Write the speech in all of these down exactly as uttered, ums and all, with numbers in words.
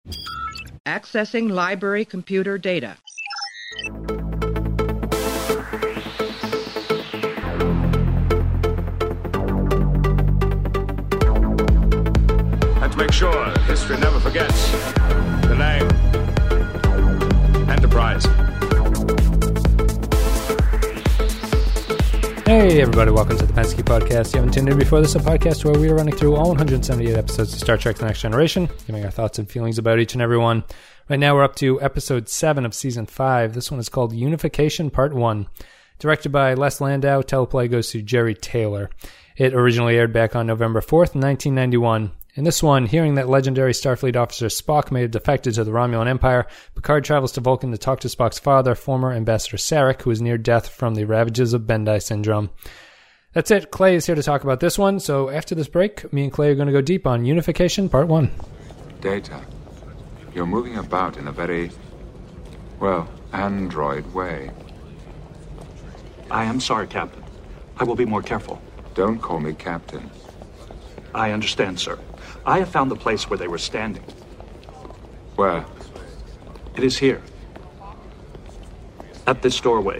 Accessing library computer data. And to make sure history never forgets the name Enterprise. Hey everybody, welcome to the Pensky Podcast. You haven't tuned in before, this is a podcast where we are running through all one hundred seventy-eight episodes of Star Trek The Next Generation, giving our thoughts and feelings about each and every one. Right now we're up to episode seven of season five. This one is called Unification Part one. Directed by Les Landau, teleplay goes to Jerry Taylor. It originally aired back on November fourth, nineteen ninety-one. In this one, hearing that legendary Starfleet officer Spock may have defected to the Romulan Empire, Picard travels to Vulcan to talk to Spock's father, former Ambassador Sarek, who is near death from the ravages of Bendai syndrome. That's it. Clay is here to talk about this one, so after this break, me and Clay are going to go deep on Unification Part one. Data, you're moving about in a very, well, android way. I am sorry, Captain. I will be more careful. Don't call me Captain. I understand, sir. I have found the place where they were standing. Where? It is here. At this doorway.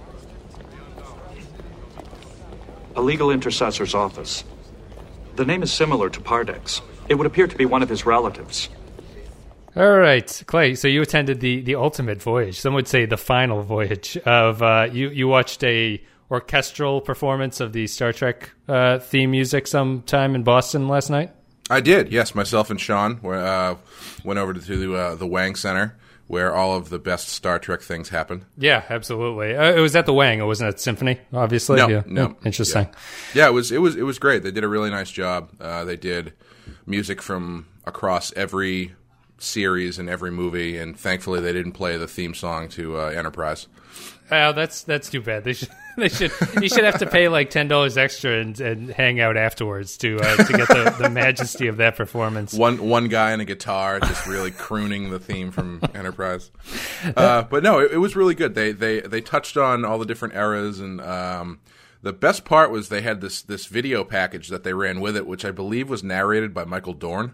A legal intercessor's office. The name is similar to Pardek's. It would appear to be one of his relatives. All right, Clay, so you attended the, the ultimate voyage. Some would say the final voyage of, uh, you, you watched a orchestral performance of the Star Trek uh, theme music sometime in Boston last night? I did, yes. Myself and Sean uh, went over to the, uh, the Wang Center, where all of the best Star Trek things happen. Yeah, absolutely. Uh, it was at the Wang. It wasn't at Symphony, obviously. No, yeah. no. Oh, interesting. Yeah. yeah, it was. It was. It was great. They did a really nice job. Uh, they did music from across every series and every movie, and thankfully they didn't play the theme song to uh, Enterprise. Oh, that's that's too bad. They should they should you should have to pay like ten dollars extra and, and hang out afterwards to uh, to get the, the majesty of that performance. One one guy on a guitar just really crooning the theme from Enterprise. Uh, but no, it, it was really good. They they they touched on all the different eras, and um, the best part was they had this this video package that they ran with it, which I believe was narrated by Michael Dorn.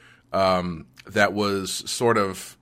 Um, that was sort of.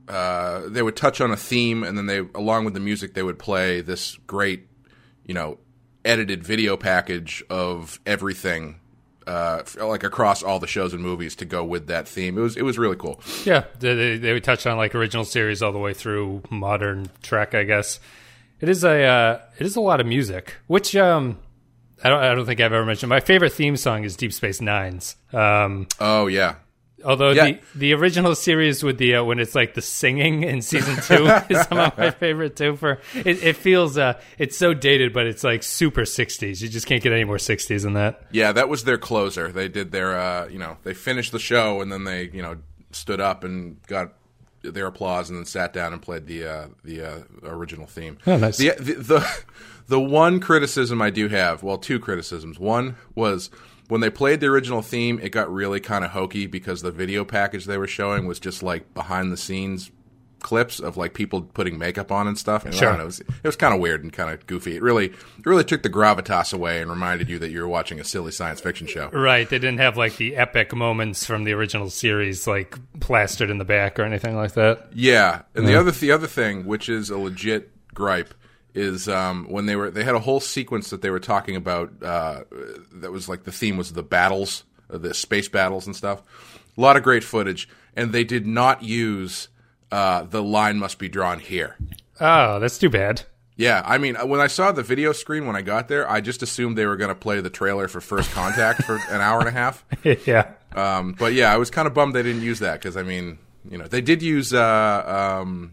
Uh, they would touch on a theme, and then they, along with the music, they would play this great, you know, edited video package of everything, uh, like across all the shows and movies to go with that theme. It was, it was really cool. Yeah, they, they would touch on like original series all the way through modern Trek, I guess. It is a, uh, it is a lot of music, which um, I don't, I don't think I've ever mentioned. My favorite theme song is Deep Space Nine's. Um, oh yeah. Although yeah. the, the original series with the uh, when it's like the singing in season two is some of my favorite too. For it, it feels uh, it's so dated, but it's like super sixties. You just can't get any more sixties than that. Yeah, that was their closer. They did their uh, you know they finished the show and then they you know stood up and got their applause and then sat down and played the uh, the uh, original theme. Oh, nice. The, the the the one criticism I do have, well, two criticisms. One was. When they played the original theme, it got really kind of hokey because the video package they were showing was just like behind-the-scenes clips of like people putting makeup on and stuff. And sure. I don't know, it was, it was kind of weird and kind of goofy. It really, it really took the gravitas away and reminded you that you were watching a silly science fiction show. Right. They didn't have like the epic moments from the original series like plastered in the back or anything like that. Yeah. And yeah. the other the other thing, which is a legit gripe, is um, when they were they had a whole sequence that they were talking about uh, that was like the theme was the battles, uh, the space battles and stuff. A lot of great footage, and they did not use uh, the line must be drawn here. Oh, that's too bad. Yeah, I mean, when I saw the video screen when I got there, I just assumed they were going to play the trailer for First Contact for an hour and a half. yeah. Um, but yeah, I was kind of bummed they didn't use that because, I mean, you know, they did use uh, um,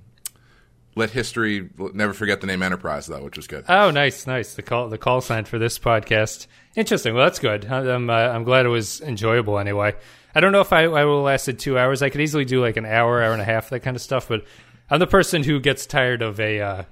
Let History Never Forget the Name Enterprise, though, which was good. Oh, nice, nice. The call the call sign for this podcast. Interesting. Well, that's good. I'm, uh, I'm glad it was enjoyable anyway. I don't know if I, I would have lasted two hours. I could easily do like an hour, hour and a half, that kind of stuff, but I'm the person who gets tired of a... Uh,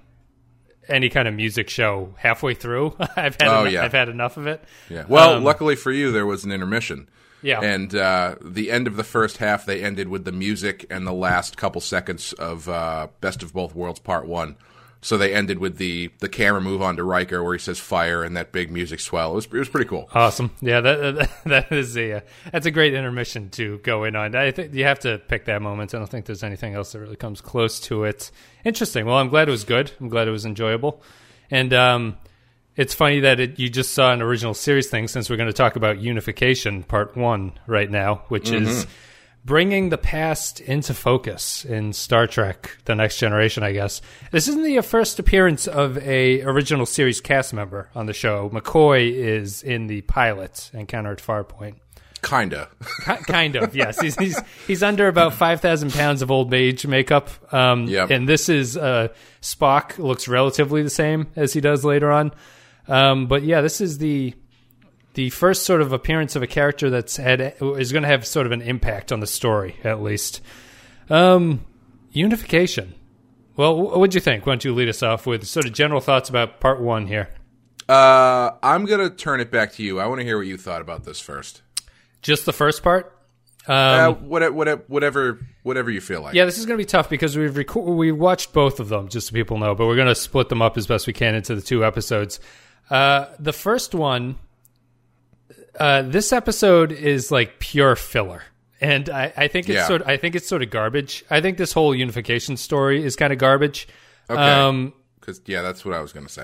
any kind of music show halfway through. I've had oh, en- yeah. I've had enough of it. Yeah. Well, um, luckily for you, there was an intermission. Yeah. And uh, the end of the first half, they ended with the music and the last couple seconds of uh, Best of Both Worlds Part One. So they ended with the, the camera move on to Riker where he says fire and that big music swell. It was it was pretty cool. Awesome. Yeah, that that, that is a uh, that's a great intermission to go in on. I think you have to pick that moment. I don't think there's anything else that really comes close to it. Interesting. Well, I'm glad it was good. I'm glad it was enjoyable. And um, it's funny that it, you just saw an original series thing, since we're going to talk about Unification Part One right now, which mm-hmm. is bringing the past into focus in Star Trek: The Next Generation, I guess. This isn't the first appearance of a original series cast member on the show. McCoy is in the pilot, Encounter at Farpoint. Kinda. K- kind of, yes. He's, he's he's under about five thousand pounds of old age makeup. Um, yep. And this is, uh, Spock looks relatively the same as he does later on. Um, but yeah, this is the... The first sort of appearance of a character that's had is going to have sort of an impact on the story, at least. Um, Unification. Well, what'd you think? Why don't you lead us off with sort of general thoughts about part one here? Uh, I'm going to turn it back to you. I want to hear what you thought about this first. Just the first part? Um, uh, what, what, whatever, whatever you feel like. Yeah, this is going to be tough because we've rec- we watched both of them, just so people know, but we're going to split them up as best we can into the two episodes. Uh, the first one... Uh, this episode is like pure filler, and I, I think it's yeah. sort. Of, I think it's sort of garbage. I think this whole Unification story is kind of garbage. Okay. Um, Because yeah, that's what I was going to say.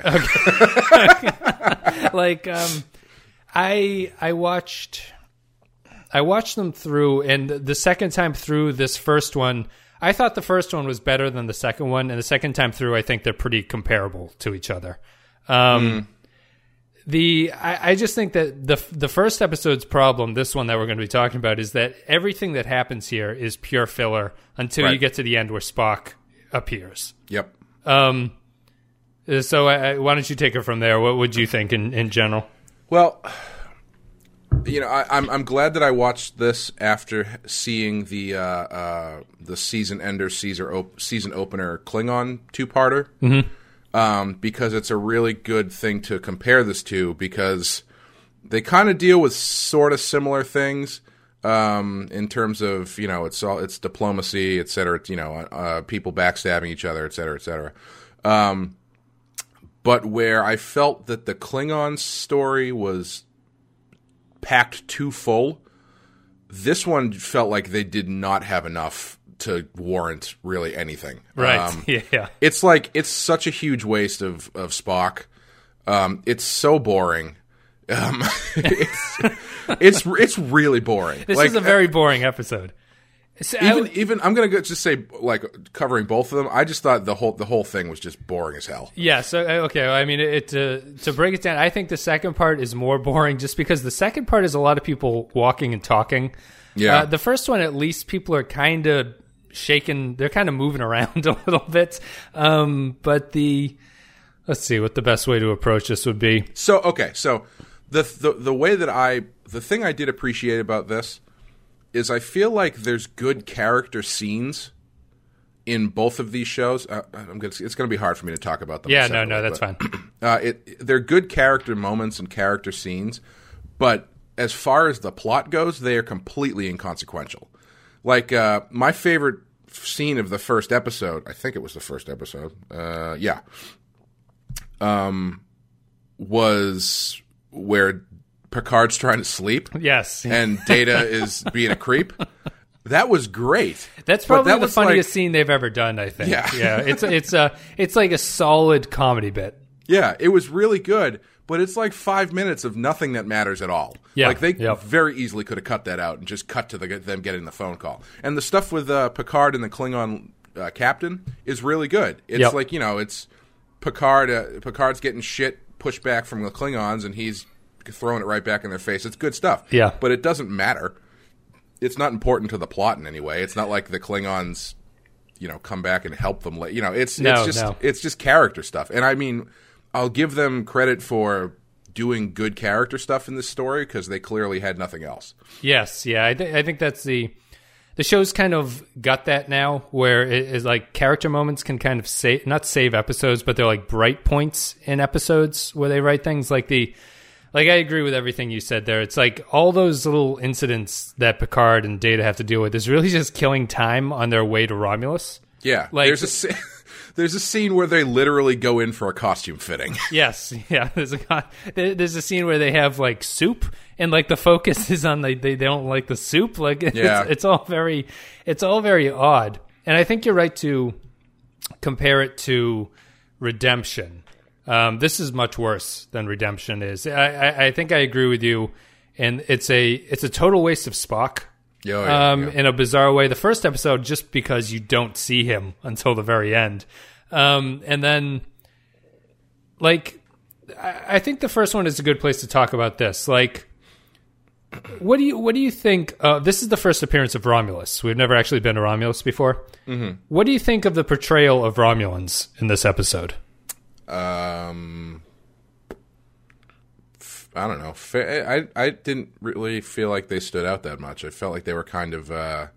Okay. like, um, I I watched I watched them through, and the second time through this first one, I thought the first one was better than the second one, and the second time through, I think they're pretty comparable to each other. Um, mm. The I, I just think that the the first episode's problem, this one that we're going to be talking about, is that everything that happens here is pure filler until right. you get to the end where Spock appears. Yep. Um. So I, why don't you take it from there? What would you think in, in general? Well, you know, I, I'm I'm glad that I watched this after seeing the uh, uh, the season ender, Caesar op- season opener Klingon two-parter. Mm-hmm. Um, because it's a really good thing to compare this to, because they kind of deal with sort of similar things um, in terms of, you know, it's all it's diplomacy, et cetera, you know, uh, people backstabbing each other, et cetera, et cetera. Um, but where I felt that the Klingon story was packed too full, this one felt like they did not have enough to warrant really anything. Right. Um, yeah. It's like, it's such a huge waste of, of Spock. Um, it's so boring. Um, it's, it's, it's really boring. This like, is a very boring episode. So even, I, even, I'm going to just say, like, covering both of them, I just thought the whole, the whole thing was just boring as hell. Yeah. So, okay. I mean, it, to, to break it down, I think the second part is more boring just because the second part is a lot of people walking and talking. Yeah. Uh, the first one, at least people are kind of shaking, they're kind of moving around a little bit. Um, but the, let's see what the best way to approach this would be. So, okay. So the, the, the way that I, the thing I did appreciate about this is I feel like there's good character scenes in both of these shows. Uh, I'm gonna, it's going to be hard for me to talk about them. Yeah, no, no, that's but, fine. Uh, it, they're good character moments and character scenes, but as far as the plot goes, they are completely inconsequential. Like, uh, my favorite scene of the first episode, I think it was the first episode, uh, yeah, um, was where Picard's trying to sleep. Yes. And Data is being a creep. That was great. That's probably that the funniest like, scene they've ever done, I think. Yeah. yeah. It's it's a it's like a solid comedy bit. Yeah, it was really good, but it's like five minutes of nothing that matters at all. Yeah. Like they yep. very easily could have cut that out and just cut to the, them getting the phone call. And the stuff with uh, Picard and the Klingon uh, captain is really good. It's yep. like, you know, it's Picard. Uh, Picard's getting shit pushed back from the Klingons, and he's throwing it right back in their face. It's good stuff. Yeah. But it doesn't matter. It's not important to the plot in any way. It's not like the Klingons, you know, come back and help them. You know, it's no, it's just no. it's just character stuff. And I mean, I'll give them credit for doing good character stuff in this story because they clearly had nothing else. Yes, yeah, I, th- I think that's the the show's kind of got that now, where it is like character moments can kind of save not save episodes, but they're like bright points in episodes where they write things like the. Like, I agree with everything you said there. It's like all those little incidents that Picard and Data have to deal with is really just killing time on their way to Romulus. Yeah. Like, there's a there's a scene where they literally go in for a costume fitting. Yes, yeah. There's a there's a scene where they have like soup, and like the focus is on the, they they don't like the soup. Like it's, Yeah. it's all very it's all very odd. And I think you're right to compare it to Redemption. Um, this is much worse than Redemption is. I, I, I think I agree with you, and it's a it's a total waste of Spock. Oh, yeah, um, yeah. In a bizarre way. The first episode, just because you don't see him until the very end. Um, and then, like, I, I think the first one is a good place to talk about this. Like, what do you what do you think? Uh, this is the first appearance of Romulus. We've never actually been to Romulus before. Mm-hmm. What do you think of the portrayal of Romulans in this episode? Um, I don't know. I I didn't really feel like they stood out that much. I felt like they were kind of uh,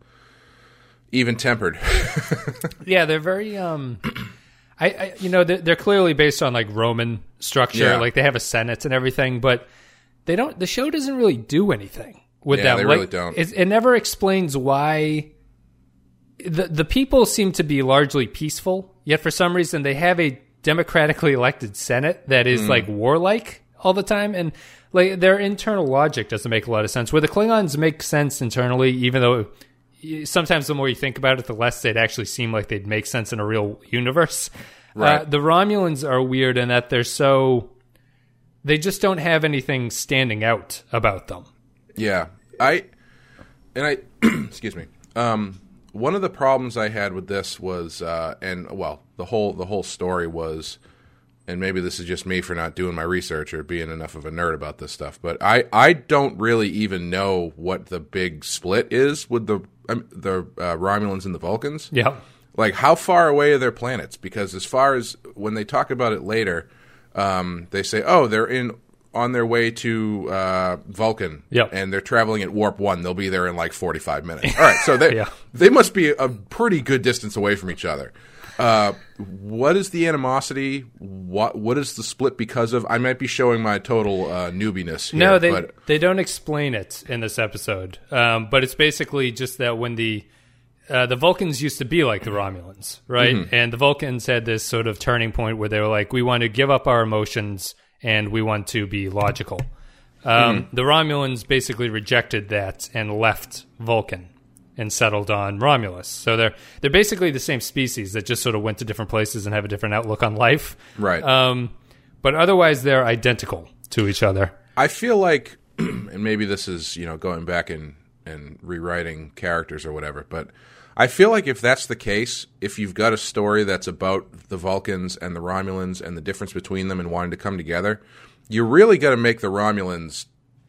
even tempered. Yeah, they're very. Um, I, I you know they're, they're clearly based on like Roman structure. Yeah. Like they have a senate and everything, but they don't. The show doesn't really do anything with Yeah, them. they like, really don't. It, it never explains why. The the people seem to be largely peaceful, yet for some reason they have a democratically elected senate that is Mm. like warlike all the time, and like their internal logic doesn't make a lot of sense. Where the Klingons make sense internally, even though sometimes the more you think about it, the less they'd actually seem like they'd make sense in a real universe. Right. Uh, the Romulans are weird in that they're so they just don't have anything standing out about them. Yeah, I and I excuse me. Um, one of the problems I had with this was, uh, and well, the whole the whole story was, and maybe this is just me for not doing my research or being enough of a nerd about this stuff, but I, I don't really even know what the big split is with the um, the uh, Romulans and the Vulcans. Yeah. Like, how far away are their planets? Because as far as when they talk about it later, um, they say, oh, they're in on their way to uh, Vulcan, Yep. and they're traveling at warp one. They'll be there in like forty-five minutes. All right, so they Yeah. they must be a pretty good distance away from each other. Uh, what is the animosity? What what is the split because of? I might be showing my total uh, newbiness here. No, they but they don't explain it in this episode. Um, but it's basically just that when the uh, the Vulcans used to be like the Romulans, right? Mm-hmm. And the Vulcans had this sort of turning point where they were like, we want to give up our emotions and we want to be logical. Um, Mm-hmm. The Romulans basically rejected that and left Vulcan and settled on Romulus. So they're they're basically the same species that just sort of went to different places and have a different outlook on life. Right. Um, but otherwise, they're identical to each other. I feel like, and maybe this is, you know, going back and, and rewriting characters or whatever, but I feel like if that's the case, if you've got a story that's about the Vulcans and the Romulans and the difference between them and wanting to come together, you really got to make the Romulans,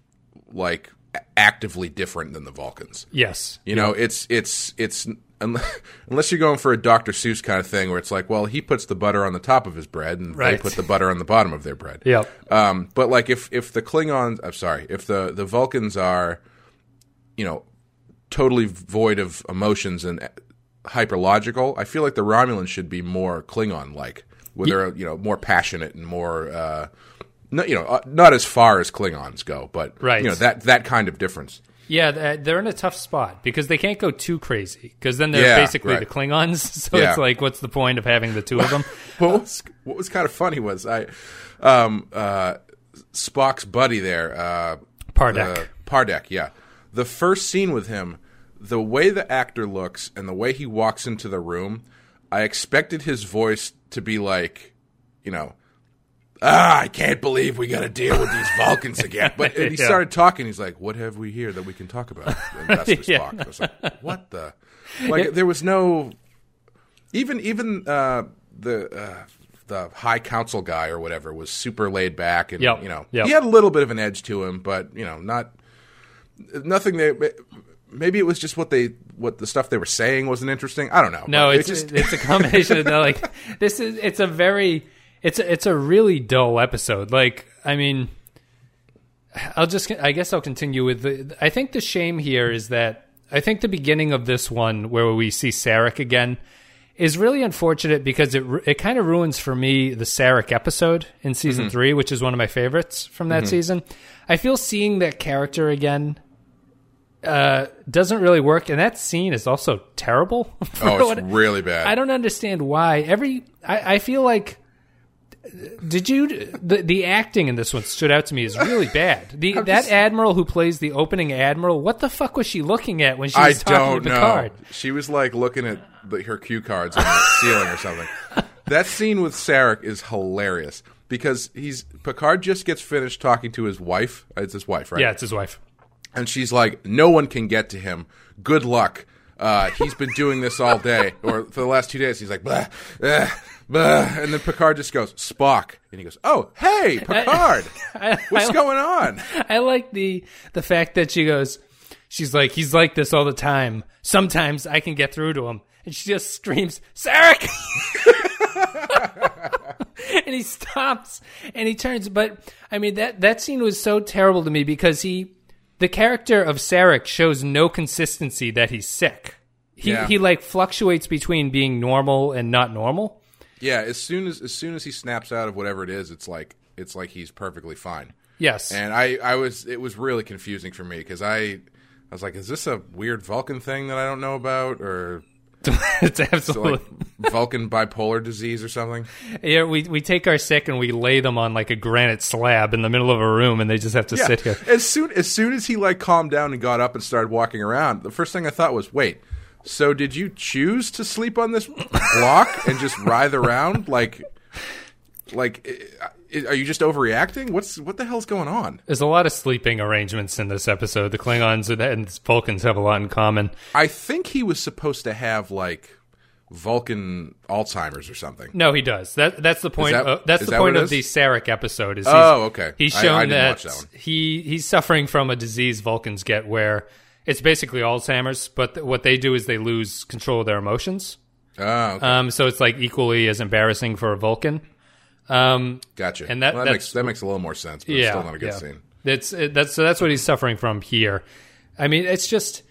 like, actively different than the Vulcans. Yes. You know, it's, it's, it's, unless you're going for a Doctor Seuss kind of thing where it's like, well, he puts the butter on the top of his bread and Right. they put the butter on the bottom of their bread. Yep. Um, but like if, if the Klingons, I'm sorry, if the, the Vulcans are, you know, totally void of emotions and hyperlogical, I feel like the Romulans should be more Klingon-like, where they're, you know, more passionate and more, uh, no, you know, uh, not as far as Klingons go, but Right. you know, that that kind of difference. Yeah, th- they're in a tough spot because they can't go too crazy because then they're Yeah, basically right. the Klingons. So Yeah. it's like, what's the point of having the two of them? What was what was kind of funny was I, um, uh, Spock's buddy there, uh, Pardek. uh, Pardek, yeah. The first scene with him, the way the actor looks and the way he walks into the room, I expected his voice to be like, you know, ah, I can't believe we got to deal with these Vulcans again. But and he Yeah. started talking. He's like, "What have we here that we can talk about?" And that's the Yeah. Spock. I was like, "What the?" Like there was no, even even uh, the. Uh, the high council guy or whatever was super laid back and Yep. you know Yep. he had a little bit of an edge to him, but you know not nothing. They maybe it was just what they what the stuff they were saying wasn't interesting. I don't know. No, But it's it just it's a combination of like this is it's a very it's a, it's a really dull episode. Like I mean, I'll just I guess I'll continue with the. I think the shame here is that I think the beginning of this one where we see Sarek again is really unfortunate because it it kind of ruins for me the Sarek episode in season Mm-hmm. three, which is one of my favorites from that season. I feel seeing that character again uh, doesn't really work, and that scene is also terrible. Oh, it's really bad. I don't understand why. Every I, I feel like. Did you the the acting in this one stood out to me as really bad. The I'm that just, admiral who plays the opening admiral, what the fuck was she looking at when she I was talking don't to know. Picard? She was like looking at the, her cue cards on the ceiling or something. That scene with Sarek is hilarious because he's Picard just gets finished talking to his wife. It's his wife, right? Yeah, it's his wife. And she's like, "No one can get to him. Good luck. Uh, he's been doing this all day, or for the last two days." He's like, blah, blah, blah. And then Picard just goes, "Spock," and he goes, "Oh, hey, Picard, I, what's I, going on?" I like the the fact that she goes, she's like, "He's like this all the time. Sometimes I can get through to him," and she just screams, "Sarek!" And he stops and he turns. But I mean, that that scene was so terrible to me because he. The character of Sarek shows no consistency that he's sick. He Yeah. he like fluctuates between being normal and not normal. Yeah, as soon as as soon as he snaps out of whatever it is, it's like it's like he's perfectly fine. Yes. And I, I was it was really confusing for me because I I was like, is this a weird Vulcan thing that I don't know about, or It's so absolutely like Vulcan bipolar disease or something? yeah. We we take our sick and we lay them on like a granite slab in the middle of a room, and they just have to Yeah. sit here. As soon as soon as he like calmed down and got up and started walking around, the first thing I thought was, wait, so did you choose to sleep on this block and just writhe around like like i- are you just overreacting? What's what the hell's going on? There's a lot of sleeping arrangements in this episode. The Klingons and Vulcans have a lot in common. I think he was supposed to have like Vulcan Alzheimer's or something. No, he does. That that's the point. that- uh, that's is the that point what it of the is? Sarek episode. Is Oh, he's, okay. He's I- shown I didn't that, watch that one. he he's suffering from a disease Vulcans get, where it's basically Alzheimer's, but th- what they do is they lose control of their emotions. Oh, okay. Um, so it's like equally as embarrassing for a Vulcan. Um, Gotcha. and that- well, that that's- makes that makes a little more sense, but yeah, it's still not a good yeah. scene. It's it, that's so that's what he's suffering from here. I mean, it's just.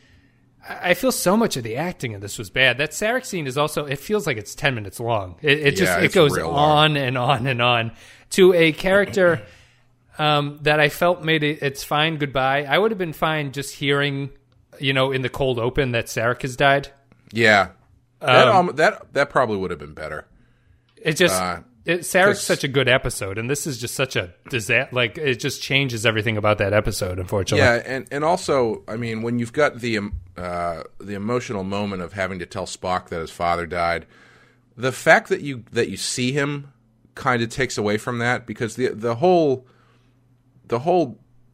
I feel so much of the acting in this was bad. That Sarek scene is also, it feels like it's ten minutes long. It, it just, Yeah, it it's goes real long. on and on and on to a character um, that I felt made it, it's fine goodbye. I would have been fine just hearing, you know, in the cold open that Sarek has died. Yeah, that um, that that probably would have been better. It just, Uh, it, Sarek's 'cause- such a good episode, and this is just such a disaster. Like, it just changes everything about that episode, unfortunately. Yeah, and, and also, I mean, when you've got the um, uh, the emotional moment of having to tell Spock that his father died, the fact that you that you see him kind of takes away from that, because the the whole the whole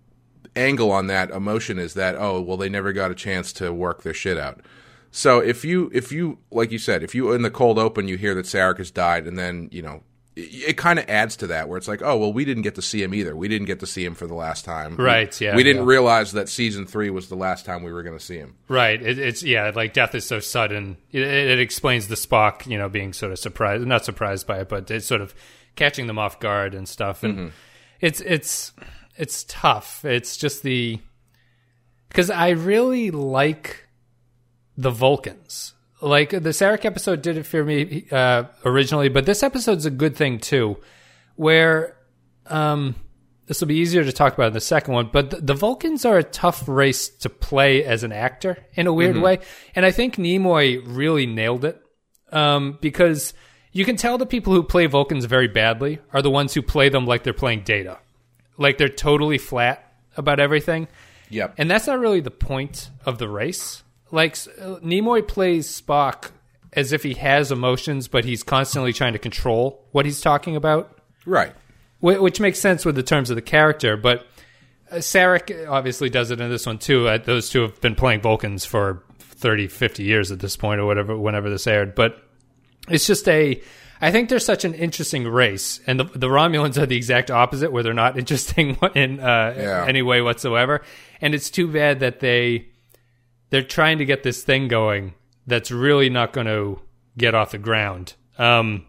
angle on that emotion is that, oh, well, they never got a chance to work their shit out. So if you if you like you said, if you in the cold open you hear that Sarek has died, and then you know. It, it kind of adds to that, where it's like, oh, well, we didn't get to see him either. We didn't get to see him for the last time. Right, We- yeah, We didn't yeah. realize that season three was the last time we were going to see him. Right. It, it's yeah, like death is so sudden. It, it explains the Spock, you know, being sort of surprised, not surprised by it, but it's sort of catching them off guard and stuff. And Mm-hmm. it's it's it's tough. It's just the because I really like the Vulcans. Like the Sarek episode did it for me uh, originally, but this episode's a good thing too, where um, this will be easier to talk about in the second one. But the, the Vulcans are a tough race to play as an actor in a weird way, and I think Nimoy really nailed it um, because you can tell the people who play Vulcans very badly are the ones who play them like they're playing Data, like they're totally flat about everything. Yep. And that's not really the point of the race. Like, uh, Nimoy plays Spock as if he has emotions, but he's constantly trying to control what he's talking about, Right. wh- which makes sense with the terms of the character. But uh, Sarek obviously does it in this one, too. Uh, those two have been playing Vulcans for thirty, fifty years at this point, or whatever, whenever this aired. But it's just a... I think they're such an interesting race, and the, the Romulans are the exact opposite, where they're not interesting in uh, Yeah. any way whatsoever. And it's too bad that they they're trying to get this thing going that's really not going to get off the ground. Um,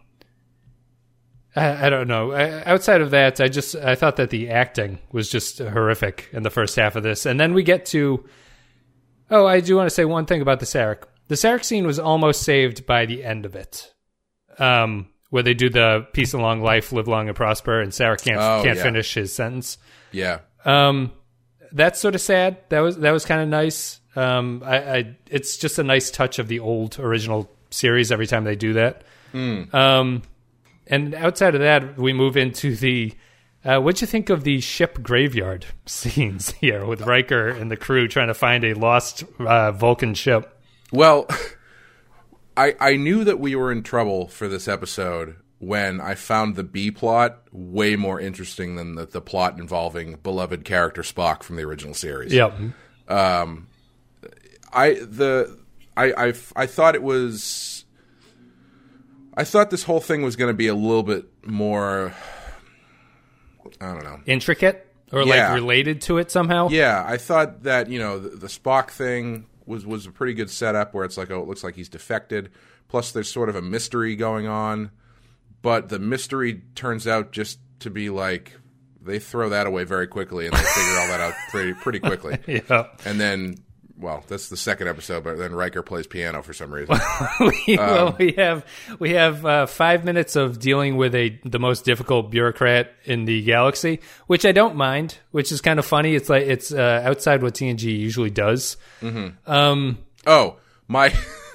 I, I don't know. I, outside of that, I just I thought that the acting was just horrific in the first half of this, and then we get to. Oh, I do want to say one thing about the Sarek. The Sarek scene was almost saved by the end of it. Um, where they do the peace and long life, live long and prosper, and Sarek can't Oh, can't yeah. finish his sentence. Yeah. Um, that's sort of sad. That was that was kind of nice. Um, I, I it's just a nice touch of the old original series every time they do that. Mm. Um, and outside of that, we move into the. Uh, what'd you think of the ship graveyard scenes here with Riker and the crew trying to find a lost uh, Vulcan ship? Well, I I knew that we were in trouble for this episode when I found the B plot way more interesting than the, the plot involving beloved character Spock from the original series. Yep. Um, I the I I I thought it was. I thought this whole thing was going to be a little bit more. I don't know. Intricate or Yeah. like related to it somehow? Yeah, I thought that, you know, the, the Spock thing was, was a pretty good setup where it's like, oh, it looks like he's defected. Plus, there's sort of a mystery going on. But the mystery turns out just to be like, they throw that away very quickly and they figure all that out pretty pretty quickly. Yeah. And then, well, that's the second episode, but then Riker plays piano for some reason. we, well, we have we have uh, five minutes of dealing with a the most difficult bureaucrat in the galaxy, which I don't mind. Which is kind of funny. It's like it's uh, outside what T N G usually does. Mm-hmm. Um, oh, my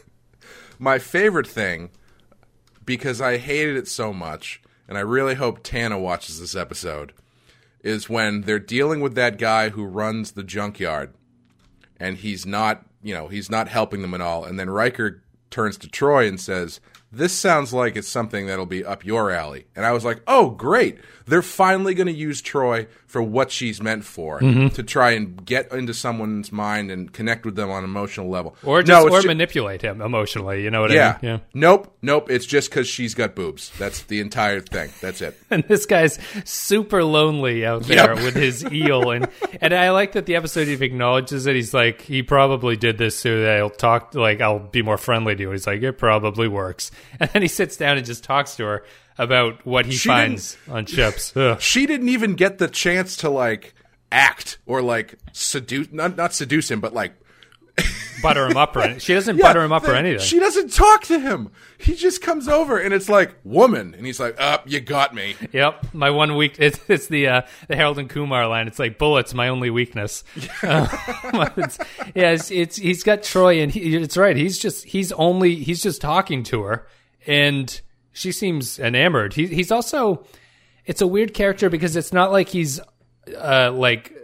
my favorite thing, because I hated it so much, and I really hope Tana watches this episode, is when they're dealing with that guy who runs the junkyard. And he's not, you know, he's not helping them at all. And then Riker turns to Troy and says, "This sounds like it's something that'll be up your alley." And I was like, oh, great. They're finally going to use Troy for what she's meant for, Mm-hmm. to try and get into someone's mind and connect with them on an emotional level. or just No, it's or ju- manipulate him emotionally. You know what yeah. I mean? Yeah. Nope. Nope. It's just because she's got boobs. That's the entire thing. That's it. And this guy's super lonely out there Yep. with his eel, and and I like that the episode even acknowledges it. He's like, he probably did this so that I'll talk, like I'll be more friendly to you. He's like, it probably works, and then he sits down and just talks to her about what he She finds on ships. Ugh. She didn't even get the chance to, like, act or, like, seduce, not, not seduce him, but, like, Butter him up or anything. She doesn't Yeah, butter him up or the- anything. She doesn't talk to him. He just comes over and it's like, woman. And he's like, up, you got me. Yep, my one weak. It's, it's the uh, the Harold and Kumar line. It's like bullets, my only weakness. Uh, it's, yeah, it's, it's he's got Troy, and he, it's right. He's just he's only he's just talking to her, and she seems enamored. He, he's also it's a weird character because it's not like he's uh, like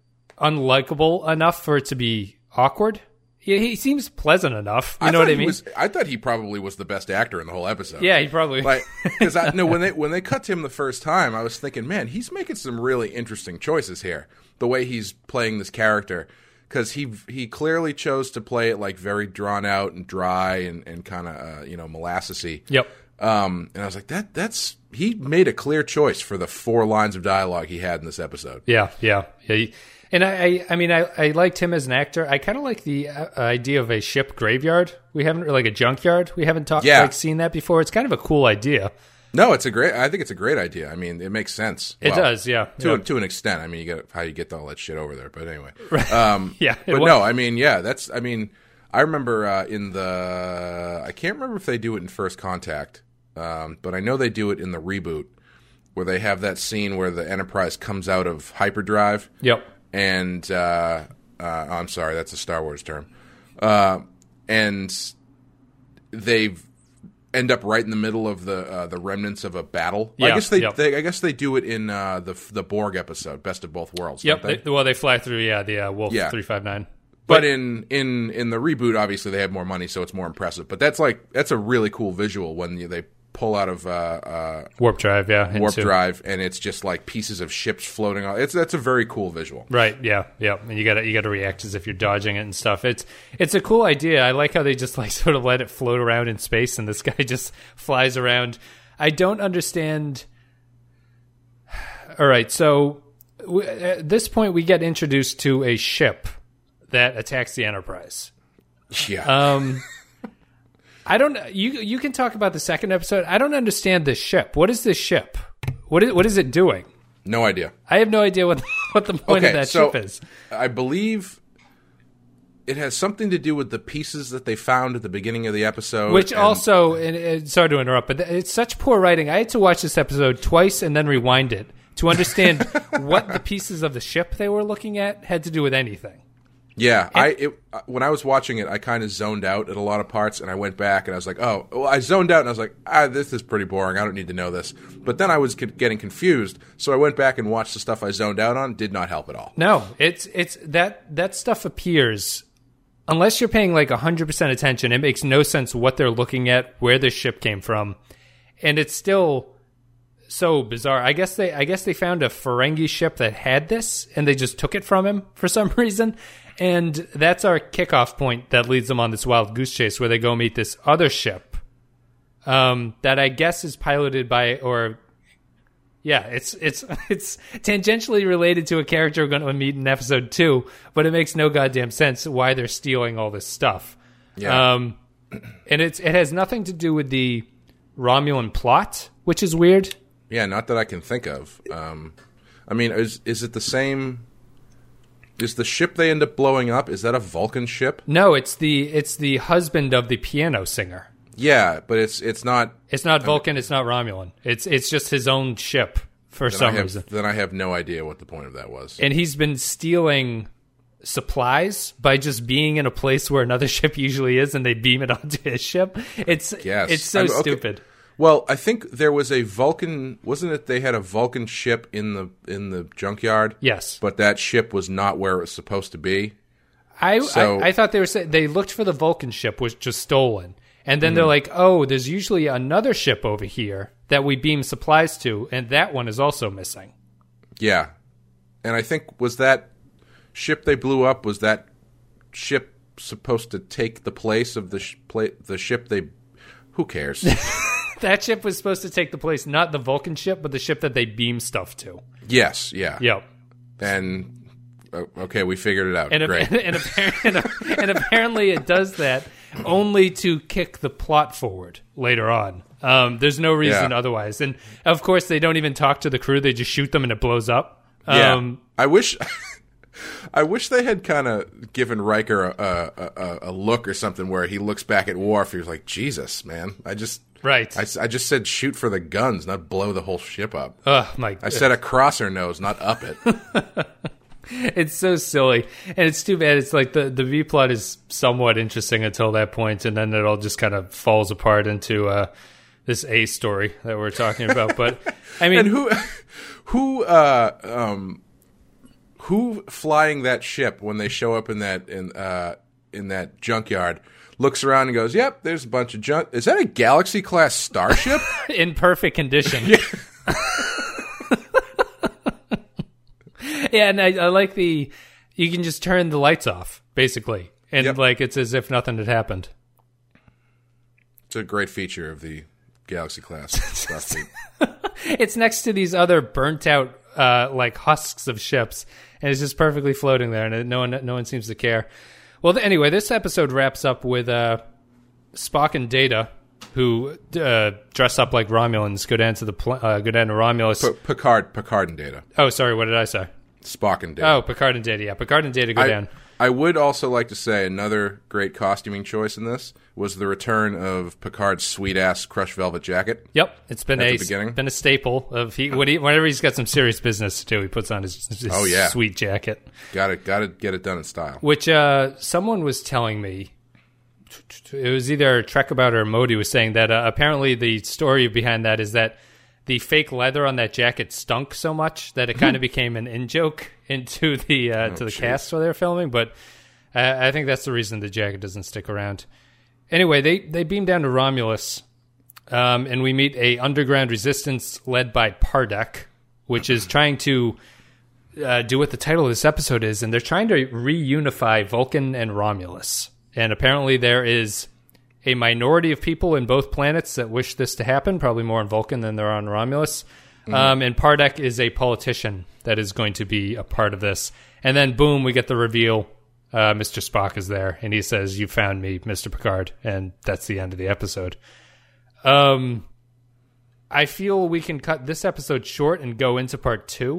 unlikable enough for it to be awkward. He, he seems pleasant enough. You know thought what I he mean? Was, I thought he probably was the best actor in the whole episode. Yeah, he probably. Like, because I no when they when they cut to him the first time, I was thinking, man, he's making some really interesting choices here. The way he's playing this character, because he he clearly chose to play it like very drawn out and dry and and kind of uh, you know molassesy. Yep. Um, and I was like, that that's he made a clear choice for the four lines of dialogue he had in this episode. Yeah, yeah, yeah. He- And I, I, I mean, I, I liked him as an actor. I kind of like the uh, idea of a ship graveyard. We haven't, like a junkyard. We haven't talked, Yeah. like seen that before. It's kind of a cool idea. No, it's a great. I think it's a great idea. I mean, it makes sense. It Well, does, yeah. To yeah. a, to an extent. I mean, you get how you get all that shit over there. But anyway, um, Yeah, it But was- no, I mean, yeah, that's. I mean, I remember uh, in the. I can't remember if they do it in First Contact, um, but I know they do it in the reboot, where they have that scene where the Enterprise comes out of hyperdrive. Yep. And uh, uh, I'm sorry, that's a Star Wars term. Uh, and they end up right in the middle of the uh, the remnants of a battle. Yeah, I guess they, yep. they I guess they do it in uh, the the Borg episode, Best of Both Worlds. Yep. don't they? They- well, they fly through, yeah, the uh, Wolf Yeah. three five nine. But in, in, in the reboot, obviously they have more money, so it's more impressive. But that's like that's a really cool visual when you, they pull out of uh, uh, Warp drive, yeah. warp into- drive, and it's just like pieces of ships floating on. It's that's a very cool visual. Right. Yeah. Yeah. And you got to you got to react as if you're dodging it and stuff. It's it's a cool idea. I like how they just like sort of let it float around in space, and this guy just flies around. I don't understand. All right. So w- at this point, we get introduced to a ship that attacks the Enterprise. Yeah. Um, I don't. You you can talk about the second episode. I don't understand this ship. What is this ship? What is what is it doing? no idea. I have no idea what what the point Okay, of that so ship is. I believe it has something to do with the pieces that they found at the beginning of the episode. Which and- also, and, and sorry to interrupt, but it's such poor writing. I had to watch this episode twice and then rewind it to understand what the pieces of the ship they were looking at had to do with anything. Yeah, and, I it, when I was watching it, I kind of zoned out at a lot of parts, and I went back and I was like, oh, well, I zoned out and I was like, ah, this is pretty boring. I don't need to know this. But then I was c- getting confused, so I went back and watched the stuff I zoned out on. Did not help at all. No, it's it's that that stuff appears unless you're paying like one hundred percent attention. It makes no sense what they're looking at, where the ship came from, and it's still so bizarre. I guess they I guess they found a Ferengi ship that had this, and they just took it from him for some reason. And that's our kickoff point that leads them on this wild goose chase where they go meet this other ship um, that I guess is piloted by, or yeah, it's it's it's tangentially related to a character we're going to meet in episode two, but it makes no goddamn sense why they're stealing all this stuff. Yeah. Um, and it's it has nothing to do with the Romulan plot, which is weird. Yeah, not that I can think of. Um, I mean, is is it the same? Is the ship they end up blowing up, is that a Vulcan ship? No, it's the it's the husband of the piano singer. Yeah, but it's it's not... It's not Vulcan, I mean, it's not Romulan. It's it's just his own ship for some I have, reason. Then I have no idea what the point of that was. And he's been stealing supplies by just being in a place where another ship usually is, and they beam it onto his ship. It's, yes. it's so I'm, okay. stupid. Well, I think there was a Vulcan. Wasn't it? They had a Vulcan ship in the in the junkyard. Yes, but that ship was not where it was supposed to be. I so, I, I thought they were saying they looked for the Vulcan ship, was just stolen, and then mm. they're like, "Oh, there's usually another ship over here that we beam supplies to, and that one is also missing." Yeah, and I think was that ship they blew up. Was that ship supposed to take the place of the sh- pla- the ship they? Who cares? That ship was supposed to take the place, not the Vulcan ship, but the ship that they beam stuff to. Yes, yeah. Yep. And, okay, we figured it out. And, Great. And, and, and, and apparently it does that only to kick the plot forward later on. Um, there's no reason yeah. otherwise. And, of course, they don't even talk to the crew. They just shoot them and it blows up. Yeah. Um, I wish... I wish they had kind of given Riker a, a, a, a look or something where he looks back at Worf. He was like, Jesus, man. I just... Right. I, I just said shoot for the guns, not blow the whole ship up. Oh, my God. I said across her nose, not up it. It's so silly. And it's too bad. It's like the, the V-plot is somewhat interesting until that point, and then it all just kind of falls apart into uh, this A story that we're talking about. But, I mean... And who... Who... Uh, um, who flying that ship when they show up in that in uh, in that junkyard looks around and goes, "Yep, there's a bunch of junk." Is that a Galaxy class starship in perfect condition? Yeah, yeah, and I, I like the you can just turn the lights off basically, and yep. like it's as if nothing had happened. It's a great feature of the Galaxy class Starfleet. It's next to these other burnt out uh, like husks of ships, and it's just perfectly floating there, and no one no one seems to care. Well, anyway, this episode wraps up with uh, Spock and Data, who uh, dress up like Romulans, go down to the pl- uh, go down to Romulus. P- Picard, Picard and Data. Oh, sorry, what did I say? Spock and Data. Oh, Picard and Data. Yeah, Picard and Data go I, down. I would also like to say another great costuming choice in this was the return of Picard's sweet ass crushed velvet jacket. Yep, it's been at a the beginning. been a staple of he, when he whenever he's got some serious business to do, he puts on his, his oh, yeah. sweet jacket. Got it, got to get it done in style. Which uh, someone was telling me. It was either Trek About or Modi was saying that uh, apparently the story behind that is that the fake leather on that jacket stunk so much that it kind of became an in-joke into the uh, oh, to the geez. cast while they're filming. But uh, I think that's the reason the jacket doesn't stick around. Anyway, they, they beam down to Romulus, um, and we meet a underground resistance led by Pardek, which is trying to uh, do what the title of this episode is, and they're trying to reunify Vulcan and Romulus. And apparently there is a minority of people in both planets that wish this to happen, probably more on Vulcan than there are on Romulus. Mm-hmm. Um, and Pardek is a politician that is going to be a part of this. And then, boom, we get the reveal. Uh, Mister Spock is there, and he says, "You found me, Mister Picard." And that's the end of the episode. Um, I feel we can cut this episode short and go into part two.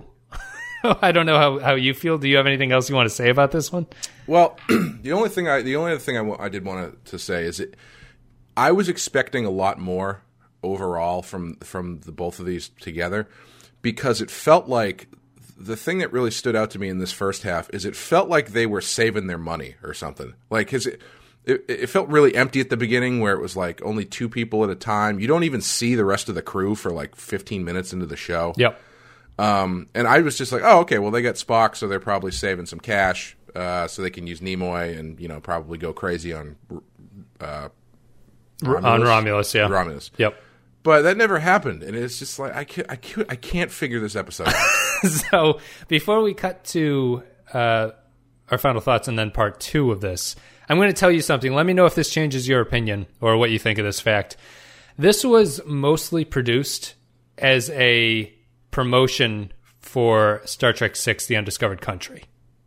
I don't know how, how you feel. Do you have anything else you want to say about this one? Well, the only thing I the only other thing I, w- I did want to say is it, I was expecting a lot more overall from from the both of these together, because it felt like the thing that really stood out to me in this first half is it felt like they were saving their money or something. Like, his, it, it, it felt really empty at the beginning where it was like only two people at a time. You don't even see the rest of the crew for like fifteen minutes into the show. Yep. Um, and I was just like, oh, okay, well, they got Spock, so they're probably saving some cash uh, so they can use Nimoy and, you know, probably go crazy on uh, Romulus. On Romulus, yeah. Romulus. Yep. But that never happened, and it's just like I can't, I can't, I can't figure this episode out. So before we cut to uh, our final thoughts and then part two of this, I'm going to tell you something. Let me know if this changes your opinion or what you think of this fact. This was mostly produced as a promotion for Star Trek six, The Undiscovered Country.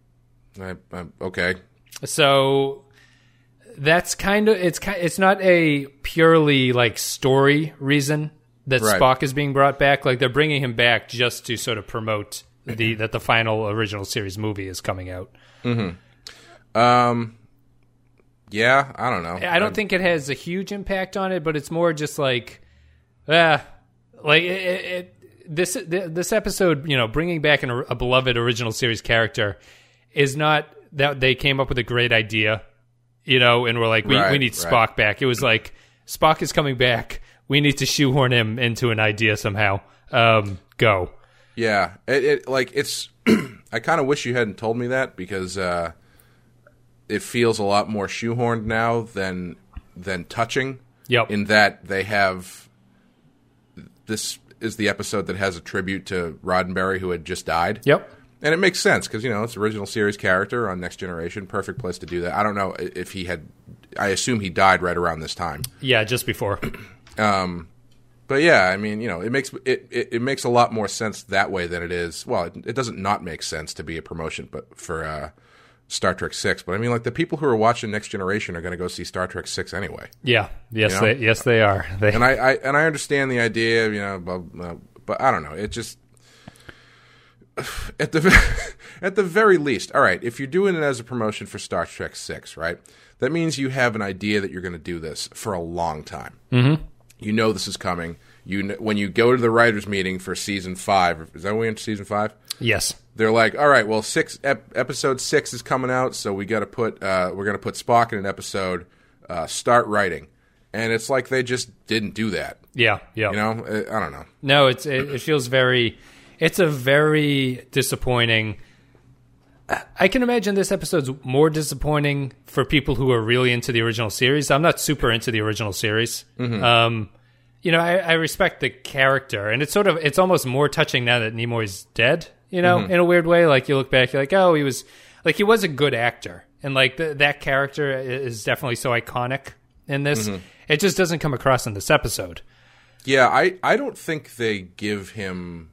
I, I, okay. So that's kind of, it's it's not a purely like story reason that Right. Spock is being brought back. Like they're bringing him back just to sort of promote the that the final original series movie is coming out. Mm-hmm. Um, yeah, I don't know. I don't I'm, think it has a huge impact on it, but it's more just like, ah, like it, it, it this this episode, you know, bringing back an, a beloved original series character is not that they came up with a great idea, you know, and we're like, we, Right, we need right. Spock back. It was like, Spock is coming back. We need to shoehorn him into an idea somehow. Um, go. Yeah, it, it like it's. I kind of wish you hadn't told me that because uh, it feels a lot more shoehorned now than than touching. Yep. In that they have this is the episode that has a tribute to Roddenberry, who had just died. Yep. And it makes sense because, you know, it's original series character on Next Generation. Perfect place to do that. I don't know if he had... I assume he died right around this time. Yeah, just before. Um, but yeah, I mean, you know, it makes it, it, it makes a lot more sense that way than it is... Well, it, it doesn't not make sense to be a promotion but for uh, Star Trek six. But I mean, like, the people who are watching Next Generation are going to go see Star Trek six anyway. Yeah. Yes, You know? they, yes, they are. They, And I, I and I understand the idea, you know, blah, blah, but I don't know. It just... At the at the very least, all right, if you're doing it as a promotion for Star Trek six, right, that means you have an idea that you're going to do this for a long time. Mm-hmm. You know this is coming. You kn- When you go to the writers' meeting for season five, is that when we're into season five? yes. They're like, all right, well, six ep- episode six is coming out, so we got to put uh, we're going to put Spock in an episode. Uh, start writing, and it's like they just didn't do that. Yeah, yeah. You know, I I don't know. No, it's it, it feels very. It's a very disappointing. I can imagine this episode's more disappointing for people who are really into the original series. I'm not super into the original series. Mm-hmm. Um, you know, I, I respect the character, and it's sort of it's almost more touching now that Nimoy's dead. You know, Mm-hmm. in a weird way. Like you look back, you're like, oh, he was like he was a good actor, and like the, that character is definitely so iconic in this. Mm-hmm. It just doesn't come across in this episode. Yeah, I, I don't think they give him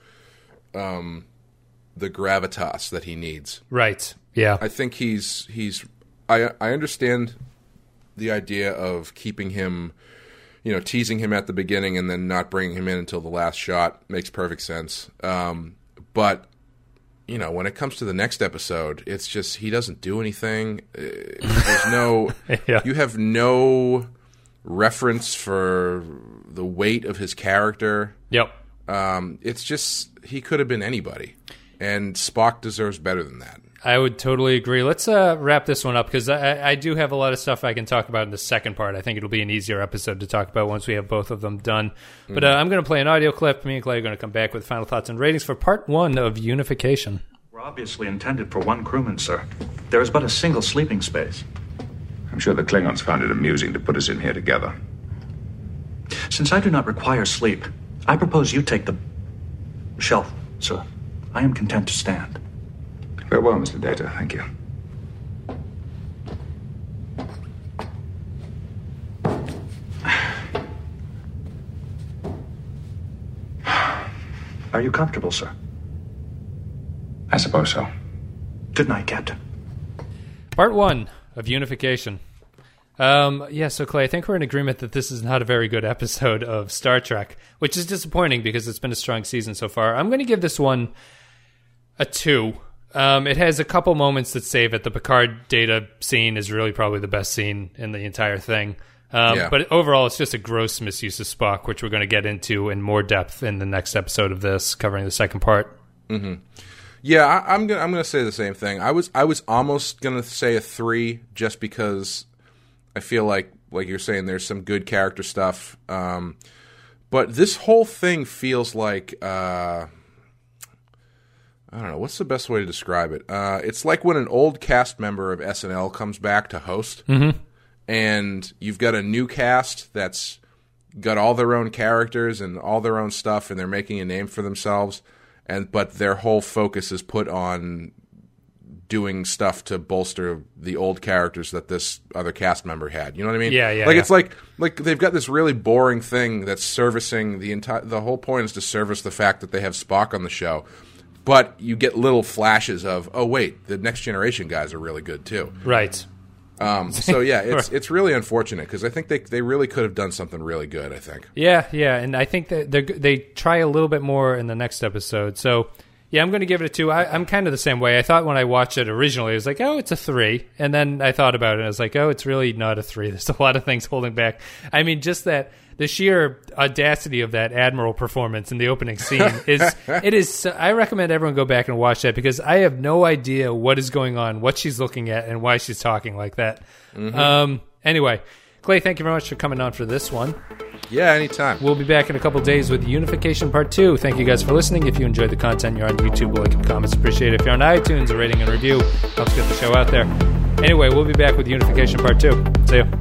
um, the gravitas that he needs. Right. Yeah. I think he's he's. I I understand the idea of keeping him, you know, teasing him at the beginning and then not bringing him in until the last shot makes perfect sense. Um, but you know, when it comes to the next episode, it's just he doesn't do anything. Uh, There's no. Yeah. You have no reference for the weight of his character. Yep. Um, it's just he could have been anybody, and Spock deserves better than that. I would totally agree. Let's uh, wrap this one up because I, I do have a lot of stuff I can talk about in the second part. I think it'll be an easier episode to talk about once we have both of them done. But uh, I'm going to play an audio clip. Me and Clay are going to come back with final thoughts and ratings for part one of Unification. We're obviously intended for one crewman, sir. There is but a single sleeping space. I'm sure the Klingons found it amusing to put us in here together. Since I do not require sleep, I propose you take the shelf, sir. I am content to stand. Very well, Mister Data. Thank you. Are you comfortable, sir? I suppose so. Good night, Captain. Part one of Unification. Um, yeah, so Clay, I think we're in agreement that this is not a very good episode of Star Trek, which is disappointing because it's been a strong season so far. I'm going to give this one a two. Um, it has a couple moments that save it. The Picard Data scene is really probably the best scene in the entire thing. Um, Yeah. But overall, it's just a gross misuse of Spock, which we're going to get into in more depth in the next episode of this, covering the second part. Mm-hmm. Yeah, I, I'm gonna I'm gonna say the same thing. I was I was almost gonna say a three, just because I feel like like you're saying there's some good character stuff, um, but this whole thing feels like uh, I don't know, what's the best way to describe it. Uh, it's like when an old cast member of S N L comes back to host, Mm-hmm. and you've got a new cast that's got all their own characters and all their own stuff, and they're making a name for themselves. And but their whole focus is put on doing stuff to bolster the old characters that this other cast member had. You know what I mean? Yeah, yeah. Like yeah. it's like like they've got this really boring thing that's servicing the entire. The whole point is to service the fact that they have Spock on the show, but you get little flashes of, oh wait, the Next Generation guys are really good too. Right. Um, so yeah, it's it's really unfortunate because I think they they really could have done something really good. I think. Yeah, yeah, and I think that they they try a little bit more in the next episode. So yeah, I'm going to give it a two. I, I'm kind of the same way. I thought when I watched it originally, I was like, oh, it's a three, and then I thought about it, and I was like, oh, it's really not a three. There's a lot of things holding back. I mean, just that the sheer audacity of that Admiral performance in the opening scene is it is. I recommend everyone go back and watch that because I have no idea what is going on, what she's looking at, and why she's talking like that. Mm-hmm. Um. Anyway, Clay, thank you very much for coming on for this one. Yeah, anytime. We'll be back in a couple days with Unification Part two. Thank you guys for listening. If you enjoyed the content, you're on YouTube, like and comments, appreciate it. If you're on iTunes, a rating and review helps get the show out there. Anyway, we'll be back with Unification Part two. See you.